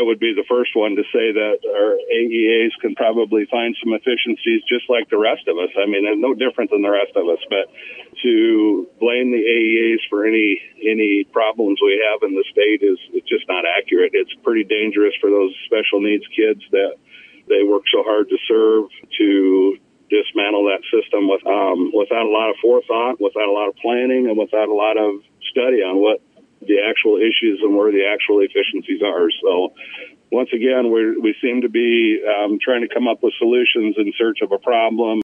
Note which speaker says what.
Speaker 1: would be the first one to say that our AEAs can probably find some efficiencies just like the rest of us. I mean, they're no different than the rest of us. But to blame the AEAs for any problems we have in the state is just not accurate. It's pretty dangerous for those special needs kids that they work so hard to serve, to dismantle that system without a lot of forethought, without a lot of planning, and without a lot of study on what the actual issues and where the actual efficiencies are. So once again, we seem to be trying to come up with solutions in search of a problem.